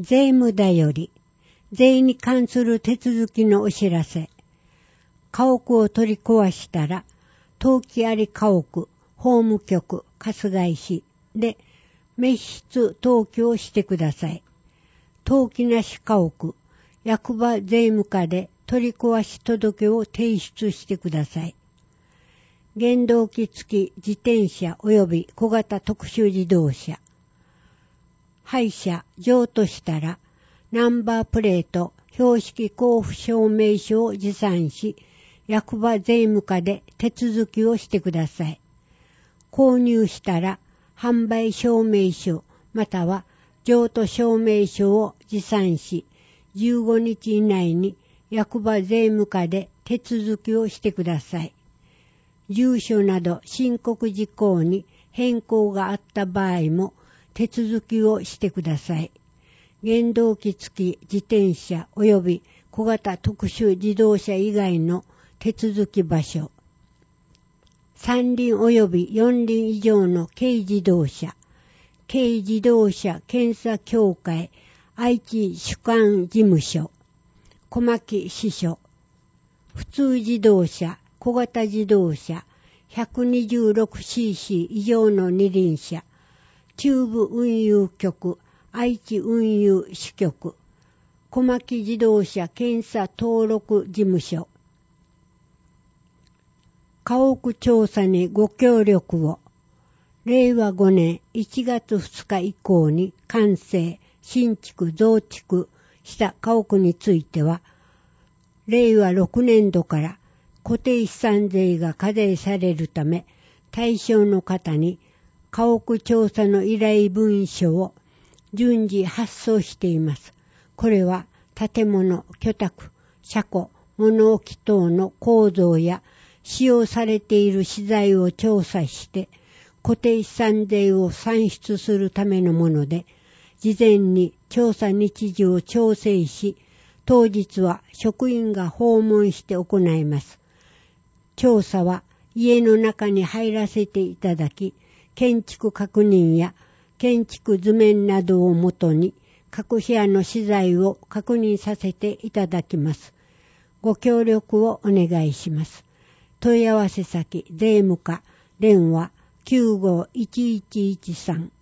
税務だより、税に関する手続きのお知らせ。家屋を取り壊したら、登記あり家屋、法務局、春日井市で、滅失登記をしてください。登記なし家屋、役場税務課で取り壊し届を提出してください。原動機付き自転車及び小型特殊自動車。廃車、譲渡したら、ナンバープレート、標識交付証明書を持参し、役場税務課で手続きをしてください。購入したら、販売証明書または譲渡証明書を持参し、15日以内に役場税務課で手続きをしてください。住所など申告事項に変更があった場合も手続きをしてください。原動機付き自転車及び小型特殊自動車以外の手続き場所。三輪及び四輪以上の軽自動車。軽自動車検査協会愛知主管事務所。小牧支所。普通自動車、小型自動車、126cc 以上の二輪車。中部運輸局、愛知運輸支局。小牧自動車検査登録事務所。家屋調査にご協力を。令和5年1月2日以降に完成、新築増築した家屋については、令和6年度から固定資産税が課税されるため、対象の方に家屋調査の依頼文書を順次発送しています。これは建物、居宅、車庫、物置等の構造や使用されている資材を調査して、固定資産税を算出するためのもので、事前に調査日時を調整し、当日は職員が訪問して行います。調査は家の中に入らせていただき、建築確認や建築図面などをもとに各部屋の資材を確認させていただきます。ご協力をお願いします。問い合わせ先税務課電話951113